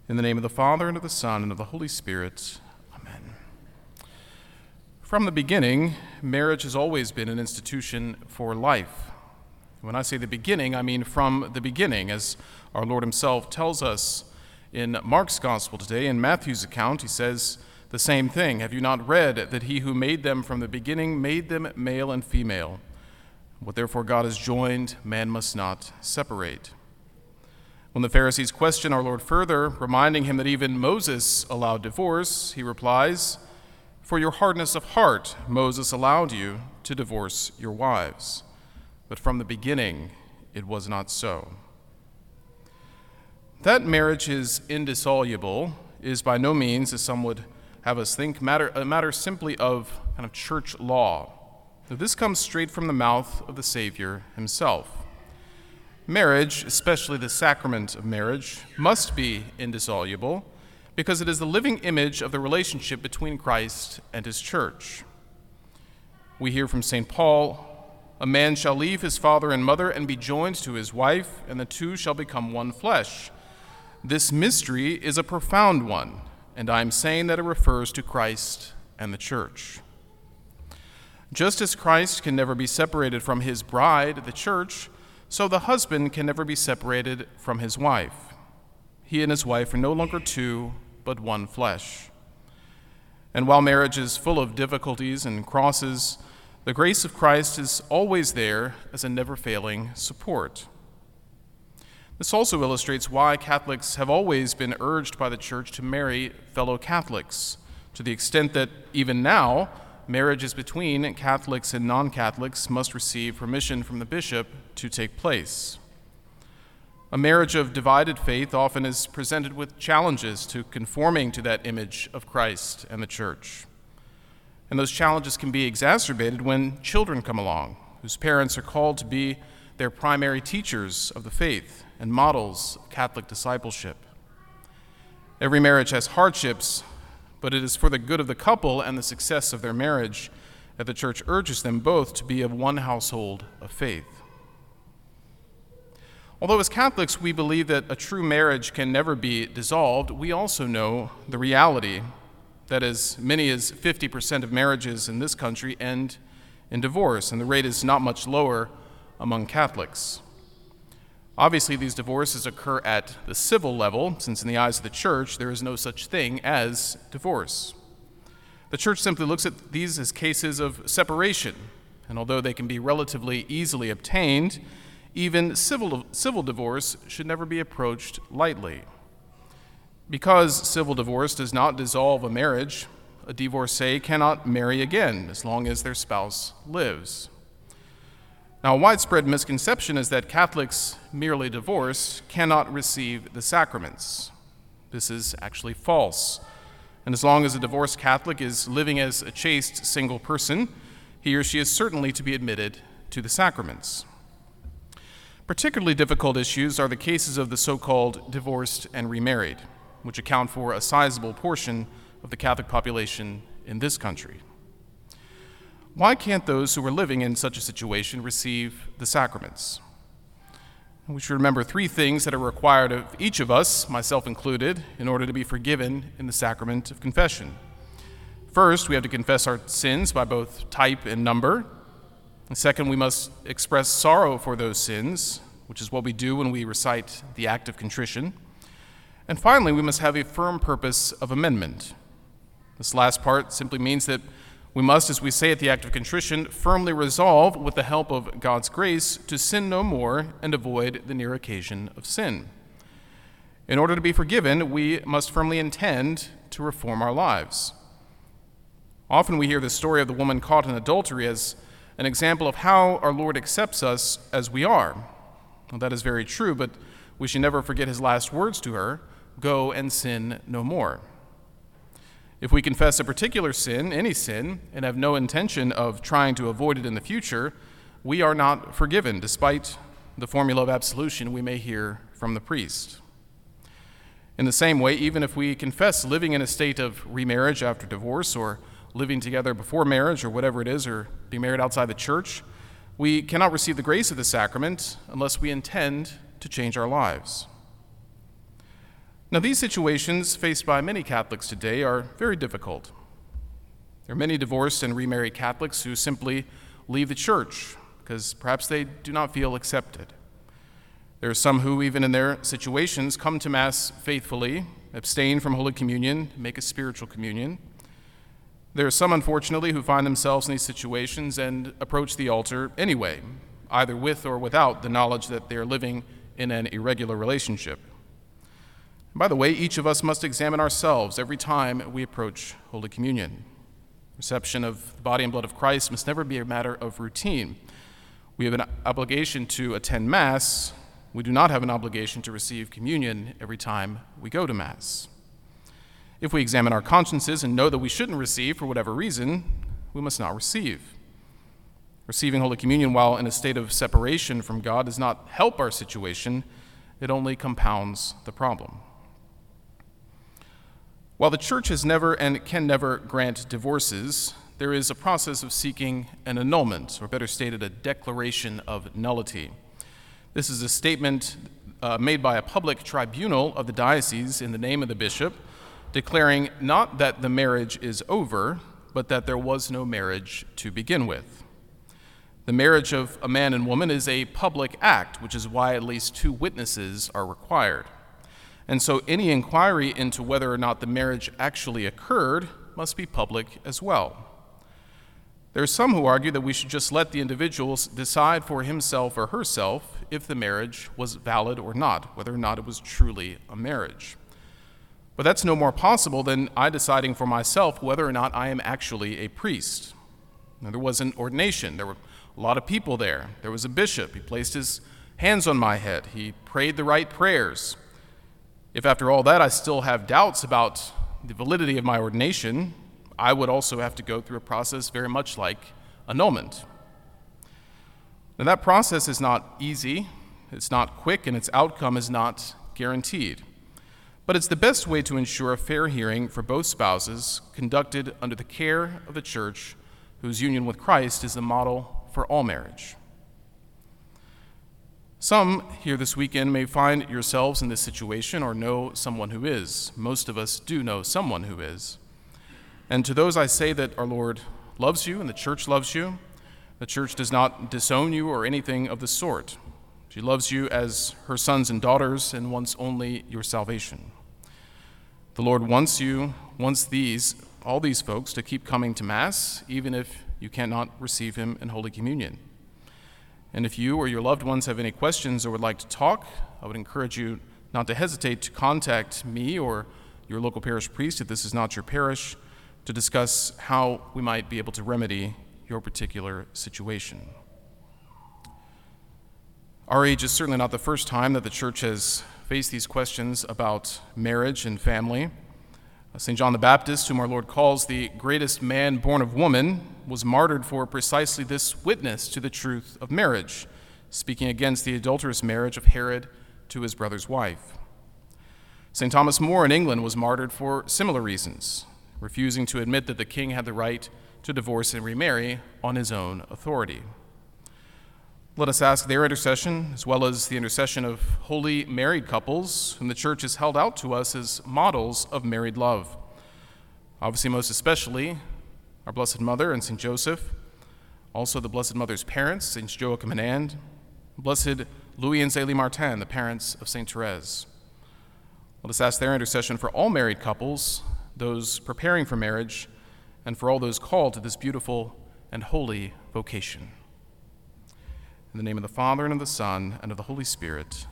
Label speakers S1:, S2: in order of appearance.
S1: In the name of the Father, and of the Son, and of the Holy Spirit. Amen. From the beginning, marriage has always been an institution for life. When I say the beginning, I mean from the beginning, as our Lord himself tells us in Mark's Gospel today. In Matthew's account, he says the same thing. Have you not read that he who made them from the beginning made them male and female? What therefore God has joined, man must not separate. When the Pharisees question our Lord further, reminding him that even Moses allowed divorce, he replies, "For your hardness of heart, Moses allowed you to divorce your wives. But from the beginning, it was not so." That marriage is indissoluble is by no means, as some would have us think, a matter simply of kind of church law. This comes straight from the mouth of the Savior himself. Marriage, especially the sacrament of marriage, must be indissoluble because it is the living image of the relationship between Christ and his church. We hear from St. Paul, "A man shall leave his father and mother and be joined to his wife, and the two shall become one flesh." This mystery is a profound one, and I am saying that it refers to Christ and the church. Just as Christ can never be separated from his bride, the church, so the husband can never be separated from his wife. He and his wife are no longer two, but one flesh. And while marriage is full of difficulties and crosses, the grace of Christ is always there as a never-failing support. This also illustrates why Catholics have always been urged by the Church to marry fellow Catholics, to the extent that even now, marriages between Catholics and non-Catholics must receive permission from the bishop to take place. A marriage of divided faith often is presented with challenges to conforming to that image of Christ and the church. And those challenges can be exacerbated when children come along, whose parents are called to be their primary teachers of the faith and models of Catholic discipleship. Every marriage has hardships, but it is for the good of the couple and the success of their marriage that the Church urges them both to be of one household of faith. Although as Catholics we believe that a true marriage can never be dissolved, we also know the reality that as many as 50% of marriages in this country end in divorce, and the rate is not much lower among Catholics. Obviously, these divorces occur at the civil level, since in the eyes of the Church, there is no such thing as divorce. The Church simply looks at these as cases of separation, and although they can be relatively easily obtained, even civil divorce should never be approached lightly. Because civil divorce does not dissolve a marriage, a divorcee cannot marry again as long as their spouse lives. Now, a widespread misconception is that Catholics merely divorced cannot receive the sacraments. This is actually false. And as long as a divorced Catholic is living as a chaste single person, he or she is certainly to be admitted to the sacraments. Particularly difficult issues are the cases of the so-called divorced and remarried, which account for a sizable portion of the Catholic population in this country. Why can't those who are living in such a situation receive the sacraments? We should remember three things that are required of each of us, myself included, in order to be forgiven in the sacrament of confession. First, we have to confess our sins by both type and number. And second, we must express sorrow for those sins, which is what we do when we recite the act of contrition. And finally, we must have a firm purpose of amendment. This last part simply means that we must, as we say at the act of contrition, firmly resolve, with the help of God's grace, to sin no more and avoid the near occasion of sin. In order to be forgiven, we must firmly intend to reform our lives. Often we hear the story of the woman caught in adultery as an example of how our Lord accepts us as we are. Well, that is very true, but we should never forget his last words to her, "Go and sin no more." If we confess a particular sin, any sin, and have no intention of trying to avoid it in the future, we are not forgiven, despite the formula of absolution we may hear from the priest. In the same way, even if we confess living in a state of remarriage after divorce, or living together before marriage, or whatever it is, or being married outside the church, we cannot receive the grace of the sacrament unless we intend to change our lives. Now, these situations faced by many Catholics today are very difficult. There are many divorced and remarried Catholics who simply leave the church because perhaps they do not feel accepted. There are some who, even in their situations, come to Mass faithfully, abstain from Holy Communion, make a spiritual communion. There are some, unfortunately, who find themselves in these situations and approach the altar anyway, either with or without the knowledge that they are living in an irregular relationship. By the way, each of us must examine ourselves every time we approach Holy Communion. Reception of the body and blood of Christ must never be a matter of routine. We have an obligation to attend Mass. We do not have an obligation to receive communion every time we go to Mass. If we examine our consciences and know that we shouldn't receive for whatever reason, we must not receive. Receiving Holy Communion while in a state of separation from God does not help our situation. It only compounds the problem. While the Church has never and can never grant divorces, there is a process of seeking an annulment, or better stated, a declaration of nullity. This is a statement made by a public tribunal of the diocese in the name of the bishop, declaring not that the marriage is over, but that there was no marriage to begin with. The marriage of a man and woman is a public act, which is why at least 2 witnesses are required. And so any inquiry into whether or not the marriage actually occurred must be public as well. There are some who argue that we should just let the individual decide for himself or herself if the marriage was valid or not, whether or not it was truly a marriage. But that's no more possible than I deciding for myself whether or not I am actually a priest. Now, there was an ordination. There were a lot of people there. There was a bishop. He placed his hands on my head. He prayed the right prayers. If after all that I still have doubts about the validity of my ordination, I would also have to go through a process very much like annulment. Now, that process is not easy, it's not quick, and its outcome is not guaranteed. But it's the best way to ensure a fair hearing for both spouses, conducted under the care of the Church, whose union with Christ is the model for all marriage. Some here this weekend may find yourselves in this situation or know someone who is. Most of us do know someone who is. And to those I say that our Lord loves you and the Church loves you. The Church does not disown you or anything of the sort. She loves you as her sons and daughters and wants only your salvation. The Lord wants all these folks to keep coming to Mass, even if you cannot receive him in Holy Communion. And if you or your loved ones have any questions or would like to talk, I would encourage you not to hesitate to contact me or your local parish priest, if this is not your parish, to discuss how we might be able to remedy your particular situation. Our age is certainly not the first time that the Church has faced these questions about marriage and family. St. John the Baptist, whom our Lord calls the greatest man born of woman, was martyred for precisely this witness to the truth of marriage, speaking against the adulterous marriage of Herod to his brother's wife. St. Thomas More in England was martyred for similar reasons, refusing to admit that the king had the right to divorce and remarry on his own authority. Let us ask their intercession, as well as the intercession of holy married couples whom the Church has held out to us as models of married love. Obviously, most especially, our Blessed Mother and St. Joseph, also the Blessed Mother's parents, Saints Joachim and Anne, Blessed Louis and Zélie Martin, the parents of St. Therese. Let us ask their intercession for all married couples, those preparing for marriage, and for all those called to this beautiful and holy vocation. In the name of the Father, and of the Son, and of the Holy Spirit.